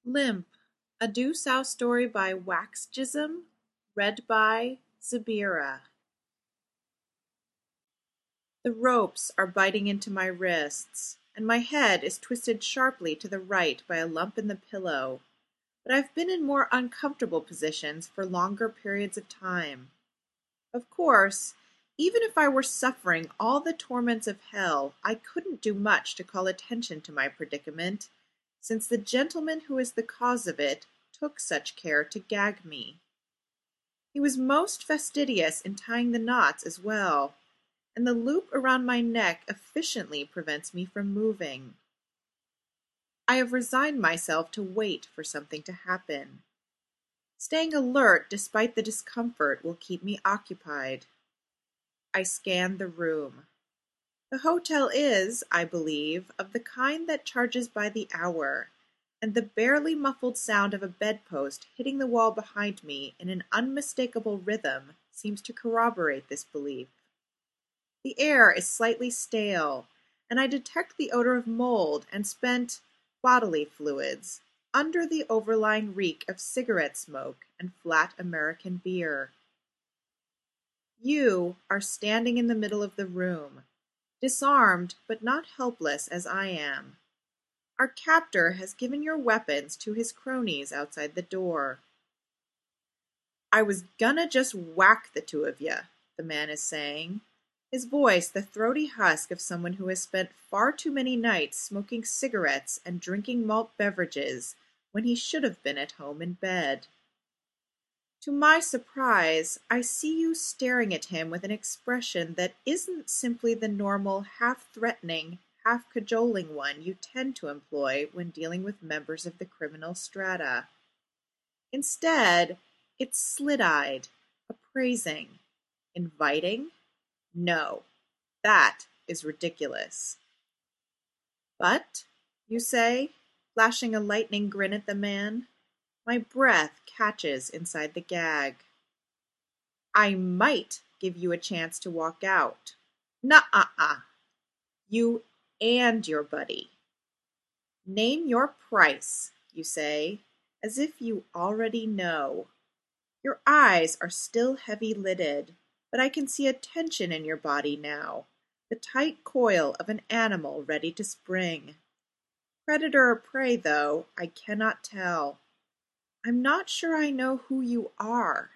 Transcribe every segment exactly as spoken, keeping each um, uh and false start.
Limp, a Deuce story by Waxjism, read by Zabira. The ropes are biting into my wrists, and my head is twisted sharply to the right by a lump in the pillow, but I've been in more uncomfortable positions for longer periods of time. Of course, even if I were suffering all the torments of hell, I couldn't do much to call attention to my predicament, since the gentleman who is the cause of it took such care to gag me. He was most fastidious in tying the knots as well, and the loop around my neck efficiently prevents me from moving. I have resigned myself to wait for something to happen. Staying alert despite the discomfort will keep me occupied. I scan the room. The hotel is, I believe, of the kind that charges by the hour, and the barely muffled sound of a bedpost hitting the wall behind me in an unmistakable rhythm seems to corroborate this belief. The air is slightly stale, and I detect the odor of mold and spent bodily fluids under the overlying reek of cigarette smoke and flat American beer. You are standing in the middle of the room, disarmed but not helpless as I am. Our captor has given your weapons to his cronies outside the door. "I was gonna just whack the two of you," the man is saying, his voice the throaty husk of someone who has spent far too many nights smoking cigarettes and drinking malt beverages when he should have been at home in bed. To my surprise, I see you staring at him with an expression that isn't simply the normal half-threatening, half-cajoling one you tend to employ when dealing with members of the criminal strata. Instead, it's slit-eyed, appraising, inviting. No, that is ridiculous. "But," you say, flashing a lightning grin at the man. My breath catches inside the gag. "I might give you a chance to walk out." "Nuh-uh-uh. You and your buddy." "Name your price," you say, as if you already know. Your eyes are still heavy-lidded, but I can see a tension in your body now, the tight coil of an animal ready to spring. Predator or prey, though, I cannot tell. I'm not sure I know who you are.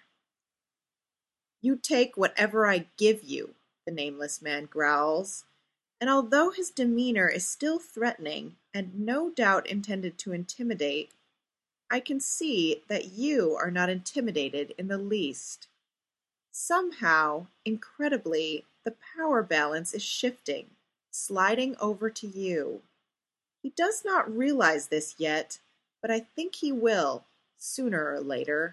"You take whatever I give you," the nameless man growls, and although his demeanor is still threatening and no doubt intended to intimidate, I can see that you are not intimidated in the least. Somehow, incredibly, the power balance is shifting, sliding over to you. He does not realize this yet, but I think he will, sooner or later.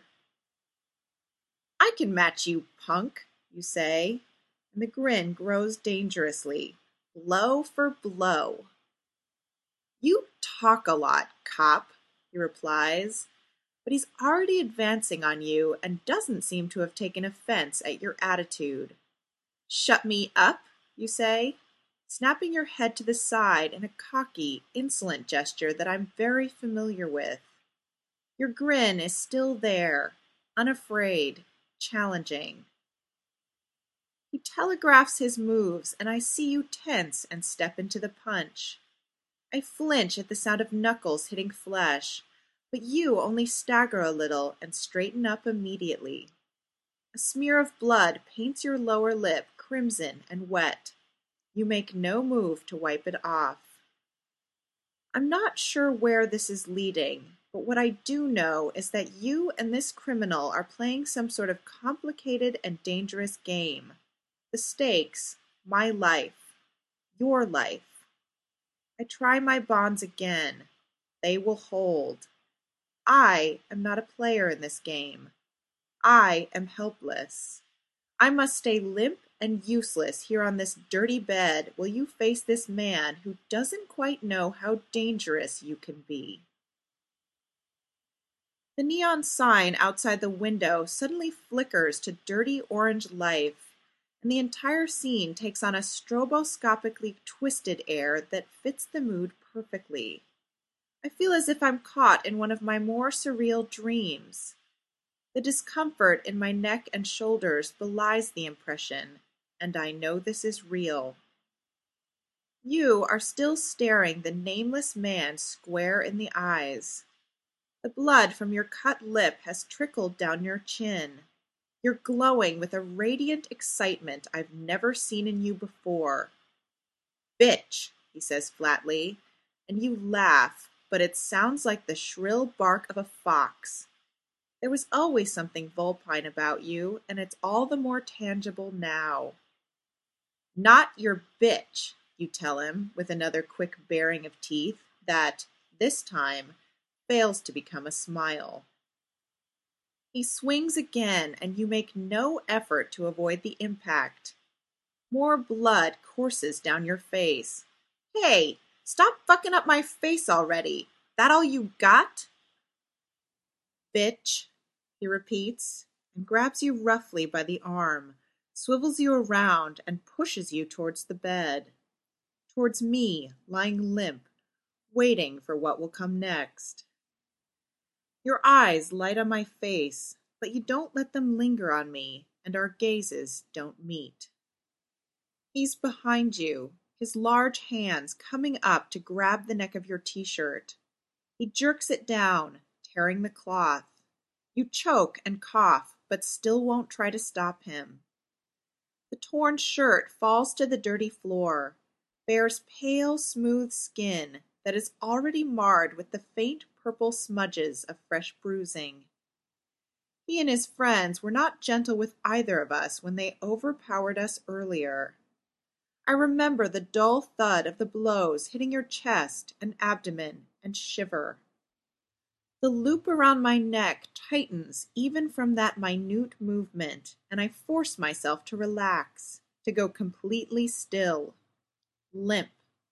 "I can match you, punk," you say, and the grin grows dangerously, blow for blow. "You talk a lot, cop," he replies, but he's already advancing on you and doesn't seem to have taken offense at your attitude. "Shut me up," you say, snapping your head to the side in a cocky, insolent gesture that I'm very familiar with. Your grin is still there, unafraid, challenging. He telegraphs his moves, and I see you tense and step into the punch. I flinch at the sound of knuckles hitting flesh, but you only stagger a little and straighten up immediately. A smear of blood paints your lower lip crimson and wet. You make no move to wipe it off. I'm not sure where this is leading, but what I do know is that you and this criminal are playing some sort of complicated and dangerous game. The stakes, my life, your life. I try my bonds again. They will hold. I am not a player in this game. I am helpless. I must stay limp and useless here on this dirty bed while you face this man who doesn't quite know how dangerous you can be. The neon sign outside the window suddenly flickers to dirty orange life, and the entire scene takes on a stroboscopically twisted air that fits the mood perfectly. I feel as if I'm caught in one of my more surreal dreams. The discomfort in my neck and shoulders belies the impression, and I know this is real. You are still staring the nameless man square in the eyes. The blood from your cut lip has trickled down your chin. You're glowing with a radiant excitement I've never seen in you before. Bitch, he says flatly, and you laugh, but it sounds like the shrill bark of a fox. There was always something vulpine about you, and it's all the more tangible now. Not your bitch, you tell him, with another quick baring of teeth that, this time, fails to become a smile. He swings again, and you make no effort to avoid the impact. More blood courses down your face. Hey, stop fucking up my face already. That all you got? Bitch, he repeats, and grabs you roughly by the arm, swivels you around, and pushes you towards the bed. Towards me, lying limp, waiting for what will come next. Your eyes light on my face, but you don't let them linger on me, and our gazes don't meet. He's behind you, his large hands coming up to grab the neck of your t-shirt. He jerks it down, tearing the cloth. You choke and cough, but still won't try to stop him. The torn shirt falls to the dirty floor, bears pale, smooth skin that is already marred with the faint purple smudges of fresh bruising. He and his friends were not gentle with either of us when they overpowered us earlier. I remember the dull thud of the blows hitting your chest and abdomen and shiver. The loop around my neck tightens even from that minute movement, and I force myself to relax, to go completely still, limp.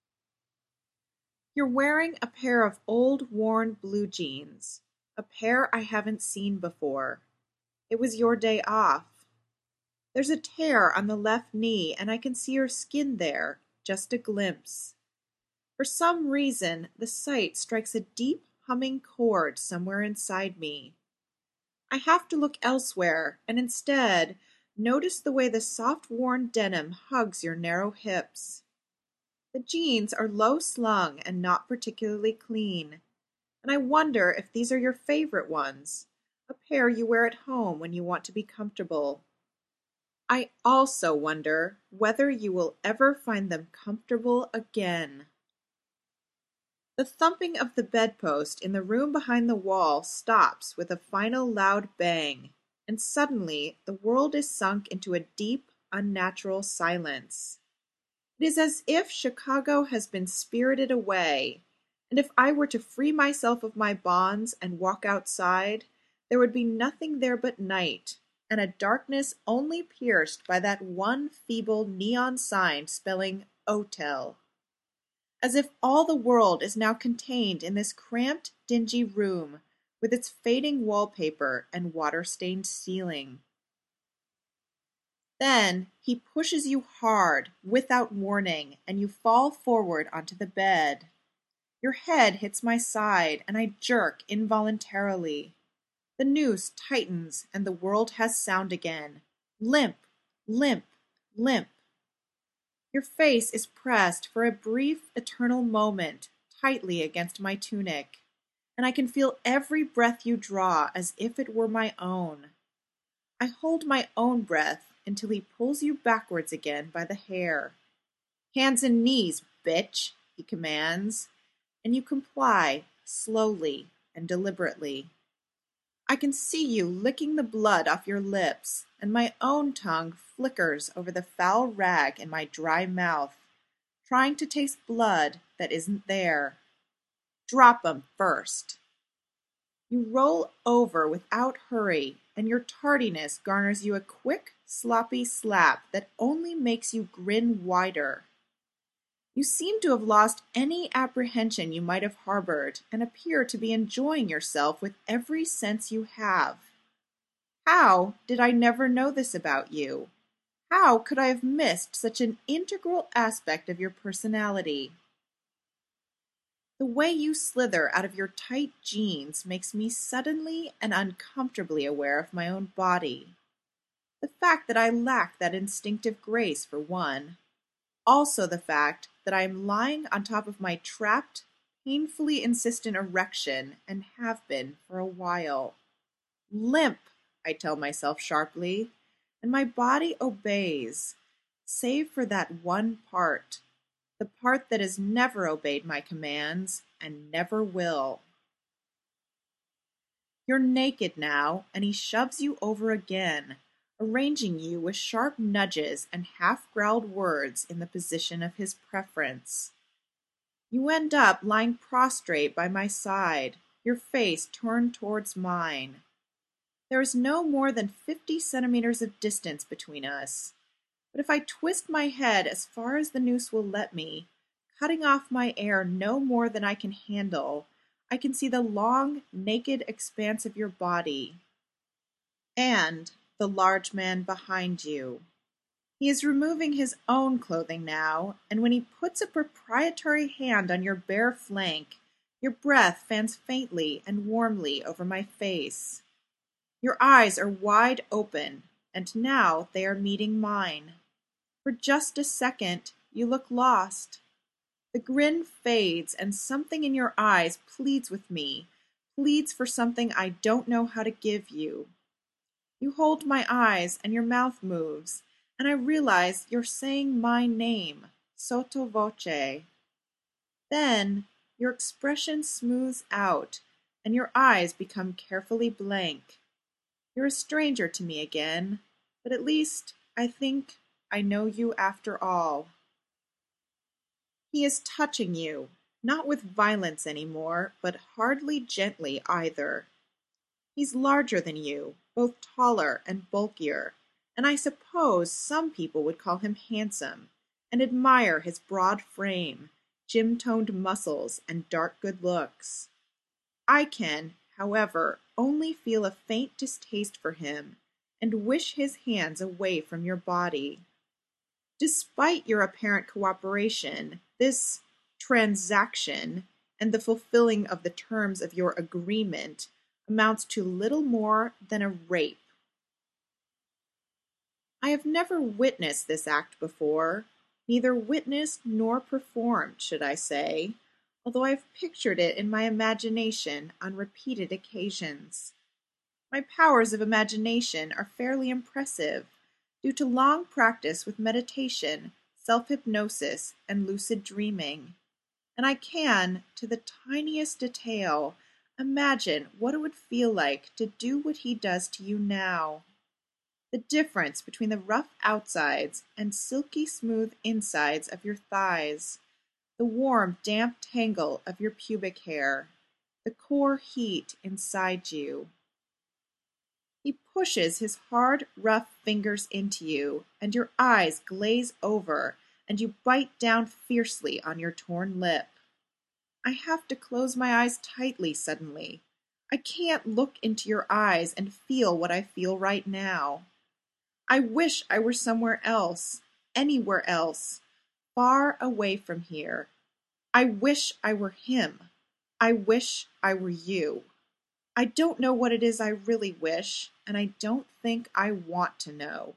You're wearing a pair of old worn blue jeans, a pair I haven't seen before. It was your day off. There's a tear on the left knee, and I can see your skin there, just a glimpse. For some reason, the sight strikes a deep, humming chord somewhere inside me. I have to look elsewhere, and instead notice the way the soft worn denim hugs your narrow hips. The jeans are low slung and not particularly clean, and I wonder if these are your favorite ones, a pair you wear at home when you want to be comfortable. I also wonder whether you will ever find them comfortable again. The thumping of the bedpost in the room behind the wall stops with a final loud bang, and suddenly the world is sunk into a deep, unnatural silence. It is as if Chicago has been spirited away, and if I were to free myself of my bonds and walk outside, there would be nothing there but night, and a darkness only pierced by that one feeble neon sign spelling "Otel." As if all the world is now contained in this cramped, dingy room, with its fading wallpaper and water-stained ceiling. Then he pushes you hard, without warning, and you fall forward onto the bed. Your head hits my side, and I jerk involuntarily. The noose tightens, and the world has sound again. Limp, limp, limp. Your face is pressed for a brief, eternal moment tightly against my tunic, and I can feel every breath you draw as if it were my own. I hold my own breath until he pulls you backwards again by the hair. Hands and knees, bitch, he commands, and you comply slowly and deliberately. I can see you licking the blood off your lips, and my own tongue flickers over the foul rag in my dry mouth, trying to taste blood that isn't there. Drop 'em first. You roll over without hurry, and your tardiness garners you a quick, sloppy slap that only makes you grin wider. You seem to have lost any apprehension you might have harbored, and appear to be enjoying yourself with every sense you have. How did I never know this about you? How could I have missed such an integral aspect of your personality? The way you slither out of your tight jeans makes me suddenly and uncomfortably aware of my own body. The fact that I lack that instinctive grace, for one. Also the fact that I am lying on top of my trapped, painfully insistent erection and have been for a while. Limp, I tell myself sharply, and my body obeys, save for that one part, the part that has never obeyed my commands and never will. You're naked now, and he shoves you over again, arranging you with sharp nudges and half-growled words in the position of his preference. You end up lying prostrate by my side, your face turned towards mine. There is no more than fifty centimeters of distance between us, but if I twist my head as far as the noose will let me, cutting off my air no more than I can handle, I can see the long, naked expanse of your body, and the large man behind you. He is removing his own clothing now, and when he puts a proprietary hand on your bare flank, your breath fans faintly and warmly over my face. Your eyes are wide open, and now they are meeting mine. For just a second, you look lost. The grin fades, and something in your eyes pleads with me, pleads for something I don't know how to give you. You hold my eyes, and your mouth moves, and I realize you're saying my name, sotto voce. Then your expression smooths out, and your eyes become carefully blank. You're a stranger to me again, but at least I think I know you after all. He is touching you, not with violence anymore, but hardly gently either. He's larger than you, both taller and bulkier, and I suppose some people would call him handsome, and admire his broad frame, gym-toned muscles, and dark good looks. I can, however, only feel a faint distaste for him, and wish his hands away from your body. Despite your apparent cooperation, this transaction, and the fulfilling of the terms of your agreement, amounts to little more than a rape. I have never witnessed this act before, neither witnessed nor performed, should I say, although I have pictured it in my imagination on repeated occasions. My powers of imagination are fairly impressive, due to long practice with meditation, self-hypnosis, and lucid dreaming, and I can, to the tiniest detail, imagine what it would feel like to do what he does to you now. The difference between the rough outsides and silky smooth insides of your thighs, the warm damp tangle of your pubic hair, the core heat inside you. He pushes his hard, rough fingers into you, and your eyes glaze over, and you bite down fiercely on your torn lip. I have to close my eyes tightly suddenly. I can't look into your eyes and feel what I feel right now. I wish I were somewhere else, anywhere else, far away from here. I wish I were him. I wish I were you. I don't know what it is I really wish, and I don't think I want to know.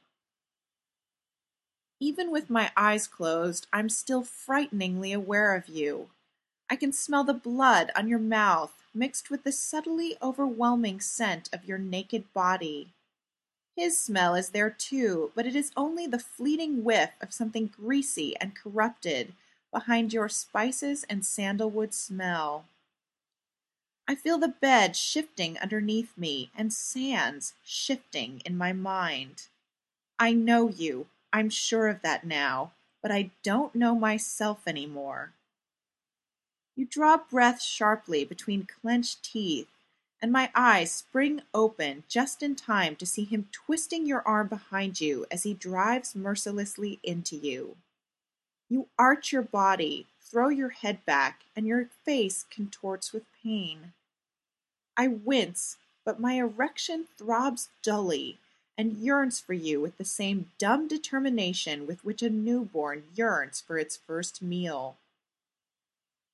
Even with my eyes closed, I'm still frighteningly aware of you. I can smell the blood on your mouth mixed with the subtly overwhelming scent of your naked body. His smell is there too, but it is only the fleeting whiff of something greasy and corrupted behind your spices and sandalwood smell. I feel the bed shifting underneath me and sands shifting in my mind. I know you, I'm sure of that now, but I don't know myself anymore. You draw breath sharply between clenched teeth, and my eyes spring open just in time to see him twisting your arm behind you as he drives mercilessly into you. You arch your body, throw your head back, and your face contorts with pain. I wince, but my erection throbs dully and yearns for you with the same dumb determination with which a newborn yearns for its first meal.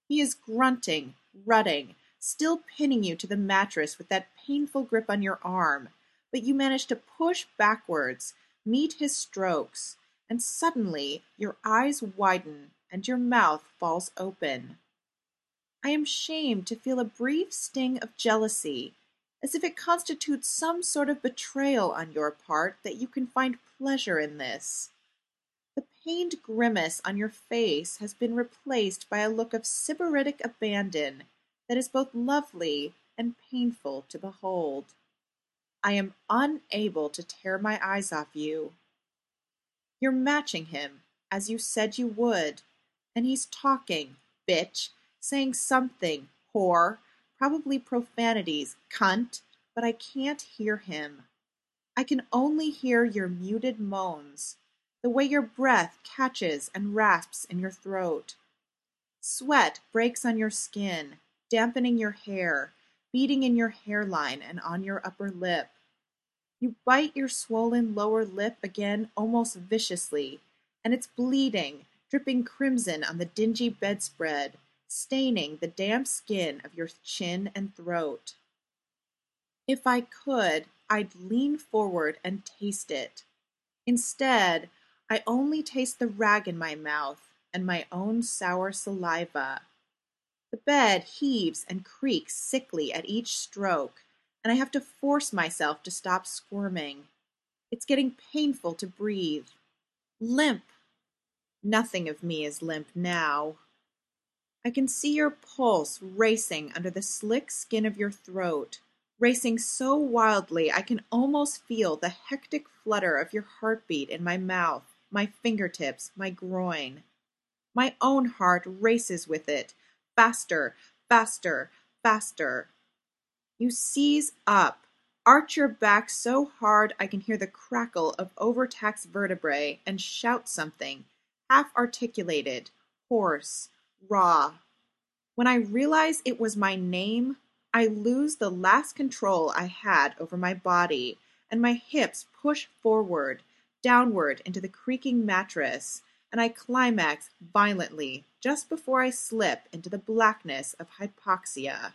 He is grunting, rutting, still pinning you to the mattress with that painful grip on your arm, but you manage to push backwards, meet his strokes, and suddenly your eyes widen and your mouth falls open. I am shamed to feel a brief sting of jealousy, as if it constitutes some sort of betrayal on your part that you can find pleasure in this. The pained grimace on your face has been replaced by a look of sybaritic abandon that is both lovely and painful to behold. I am unable to tear my eyes off you. You're matching him, as you said you would, and he's talking, bitch, saying something, whore, probably profanities, cunt, but I can't hear him. I can only hear your muted moans, the way your breath catches and rasps in your throat. Sweat breaks on your skin, dampening your hair, beating in your hairline and on your upper lip. You bite your swollen lower lip again almost viciously, and it's bleeding, dripping crimson on the dingy bedspread, staining the damp skin of your chin and throat. If I could, I'd lean forward and taste it. Instead, I only taste the rag in my mouth and my own sour saliva. The bed heaves and creaks sickly at each stroke, and I have to force myself to stop squirming. It's getting painful to breathe. Limp. Nothing of me is limp now. I can see your pulse racing under the slick skin of your throat, racing so wildly I can almost feel the hectic flutter of your heartbeat in my mouth, my fingertips, my groin. My own heart races with it, faster, faster, faster. You seize up, arch your back so hard I can hear the crackle of overtaxed vertebrae, and shout something, half-articulated, hoarse, raw. When I realize it was my name, I lose the last control I had over my body, and my hips push forward, downward into the creaking mattress, and I climax violently just before I slip into the blackness of hypoxia.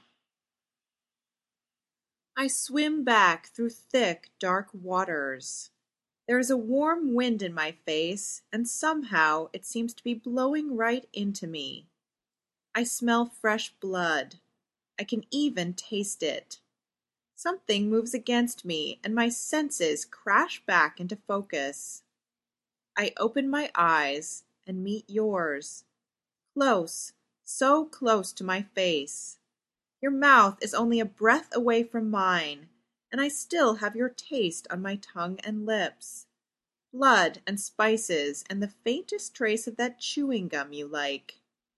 I swim back through thick, dark waters. There is a warm wind in my face, and somehow it seems to be blowing right into me. I smell fresh blood. I can even taste it. Something moves against me, and my senses crash back into focus. I open my eyes and meet yours. Close, so close to my face. Your mouth is only a breath away from mine, and I still have your taste on my tongue and lips. Blood and spices and the faintest trace of that chewing gum you like.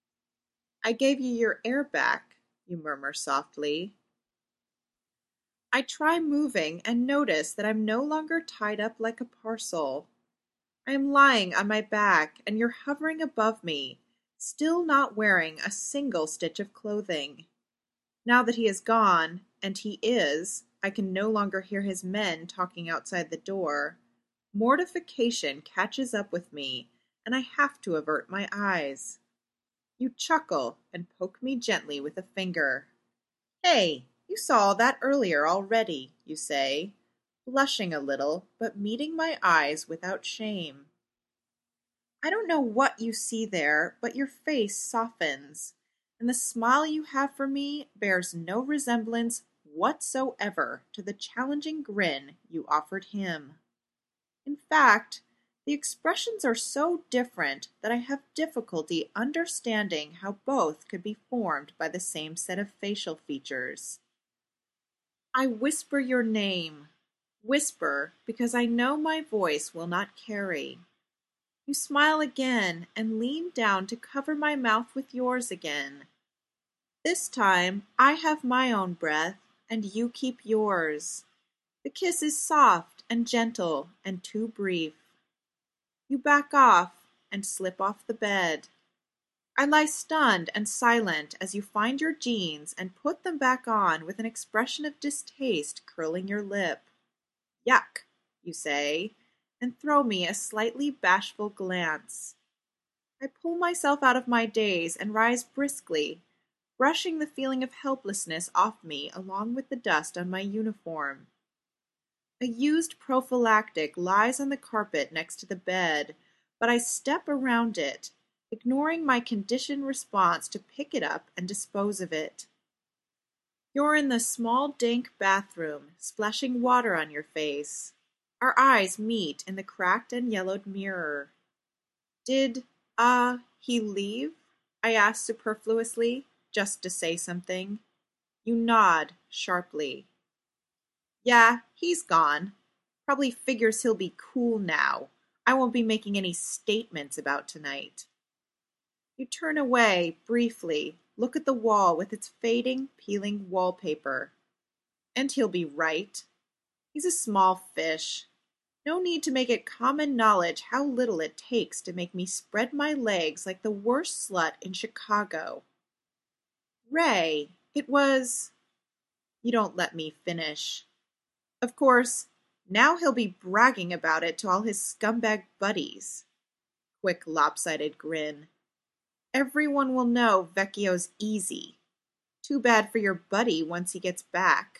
I gave you your air back, you murmur softly. I try moving and notice that I'm no longer tied up like a parcel. I am lying on my back and you're hovering above me, still not wearing a single stitch of clothing. Now that he is gone, and he is, I can no longer hear his men talking outside the door. Mortification catches up with me, and I have to avert my eyes. You chuckle and poke me gently with a finger. Hey, you saw that earlier already, you say, blushing a little, but meeting my eyes without shame. I don't know what you see there, but your face softens, and the smile you have for me bears no resemblance whatsoever to the challenging grin you offered him. In fact, the expressions are so different that I have difficulty understanding how both could be formed by the same set of facial features. I whisper your name, whisper because I know my voice will not carry. You smile again and lean down to cover my mouth with yours again. This time I have my own breath, and you keep yours. The kiss is soft and gentle and too brief. You back off and slip off the bed. I lie stunned and silent as you find your jeans and put them back on with an expression of distaste curling your lip. Yuck, you say, and throw me a slightly bashful glance. I pull myself out of my daze and rise briskly, brushing the feeling of helplessness off me along with the dust on my uniform. A used prophylactic lies on the carpet next to the bed, but I step around it, ignoring my conditioned response to pick it up and dispose of it. You're in the small dank bathroom, splashing water on your face. Our eyes meet in the cracked and yellowed mirror. Did, uh, he leave? I ask superfluously, just to say something. You nod sharply. Yeah, he's gone. Probably figures he'll be cool now. I won't be making any statements about tonight. You turn away, briefly, look at the wall with its fading, peeling wallpaper. And he'll be right. He's a small fish. No need to make it common knowledge how little it takes to make me spread my legs like the worst slut in Chicago. Ray, it was... You don't let me finish. Of course, now he'll be bragging about it to all his scumbag buddies. Quick lopsided grin. Everyone will know Vecchio's easy. Too bad for your buddy once he gets back.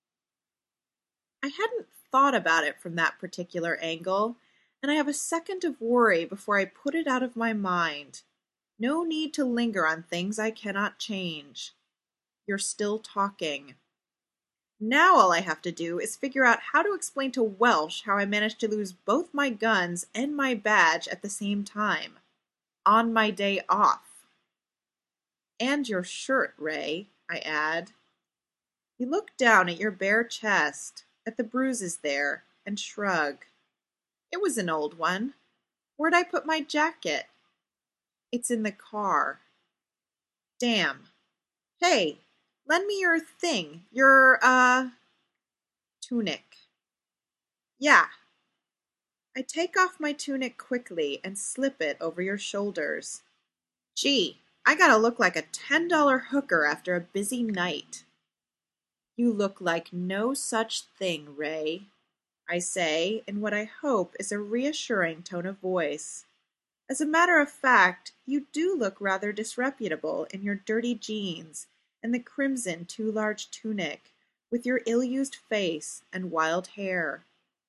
I hadn't thought about it from that particular angle, and I have a second of worry before I put it out of my mind. No need to linger on things I cannot change. You're still talking. Now all I have to do is figure out how to explain to Welsh how I managed to lose both my guns and my badge at the same time. On my day off. And your shirt, Ray, I add. You look down at your bare chest, at the bruises there, and shrug. It was an old one. Where'd I put my jacket? It's in the car. Damn. Hey, lend me your thing, your, uh, tunic. Yeah. I take off my tunic quickly and slip it over your shoulders. Gee, I gotta look like a ten dollar hooker after a busy night. You look like no such thing, Ray, I say in what I hope is a reassuring tone of voice. As a matter of fact, you do look rather disreputable in your dirty jeans and the crimson too large tunic, with your ill-used face and wild hair.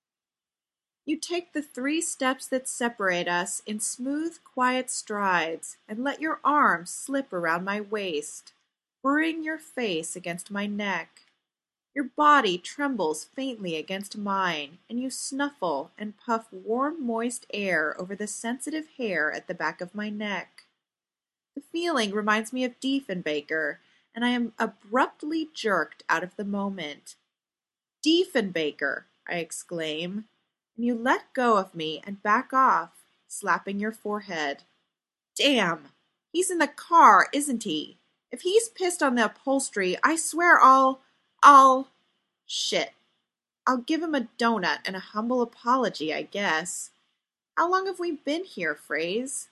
You take the three steps that separate us in smooth, quiet strides and let your arms slip around my waist, burying your face against my neck. Your body trembles faintly against mine, and you snuffle and puff warm, moist air over the sensitive hair at the back of my neck. The feeling reminds me of Diefenbaker, and I am abruptly jerked out of the moment. Diefenbaker, I exclaim, and you let go of me and back off, slapping your forehead. Damn! He's in the car, isn't he? If he's pissed on the upholstery, I swear I'll... I'll... Shit. I'll give him a donut and a humble apology, I guess. How long have we been here, Fraze?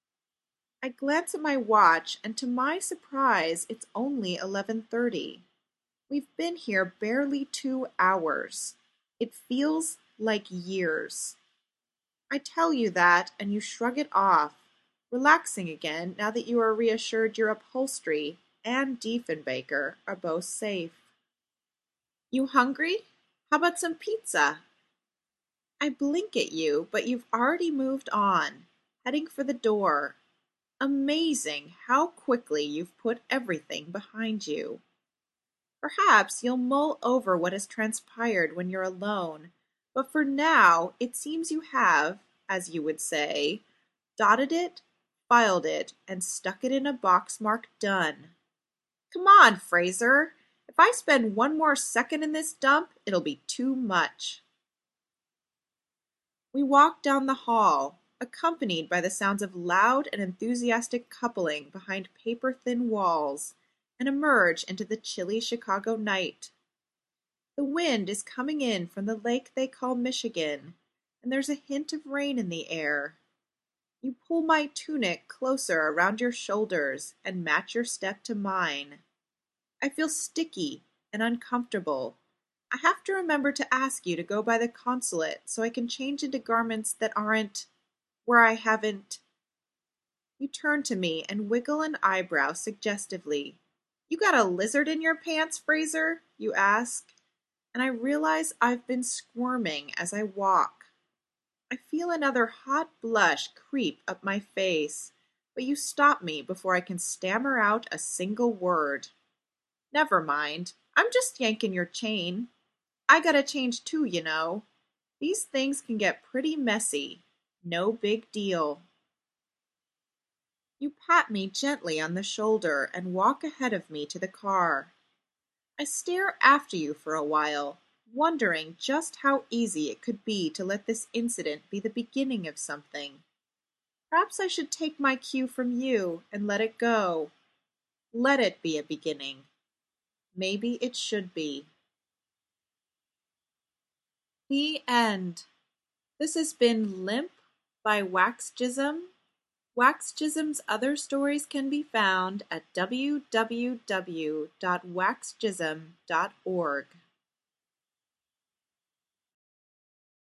I glance at my watch, and to my surprise, it's only eleven thirty. We've been here barely two hours. It feels like years. I tell you that, and you shrug it off, relaxing again now that you are reassured your upholstery and Diefenbaker are both safe. You hungry? How about some pizza? I blink at you, but you've already moved on, heading for the door. Amazing how quickly you've put everything behind you. Perhaps you'll mull over what has transpired when you're alone, but for now it seems you have, as you would say, dotted it, filed it, and stuck it in a box marked done. Come on, Fraser! If I spend one more second in this dump, it'll be too much. We walk down the hall, accompanied by the sounds of loud and enthusiastic coupling behind paper-thin walls, and emerge into the chilly Chicago night. The wind is coming in from the lake they call Michigan, and there's a hint of rain in the air. You pull my tunic closer around your shoulders and match your step to mine. I feel sticky and uncomfortable. I have to remember to ask you to go by the consulate so I can change into garments that aren't where I haven't. You turn to me and wiggle an eyebrow suggestively. "You got a lizard in your pants, Fraser?" you ask, and I realize I've been squirming as I walk. I feel another hot blush creep up my face, but you stop me before I can stammer out a single word. "Never mind, I'm just yanking your chain. I gotta change too, you know. These things can get pretty messy. No big deal." You pat me gently on the shoulder and walk ahead of me to the car. I stare after you for a while, wondering just how easy it could be to let this incident be the beginning of something. Perhaps I should take my cue from you and let it go. Let it be a beginning. Maybe it should be. The end. This has been Limp by Waxjism. Waxjism's other stories can be found at w w w dot waxjism dot org.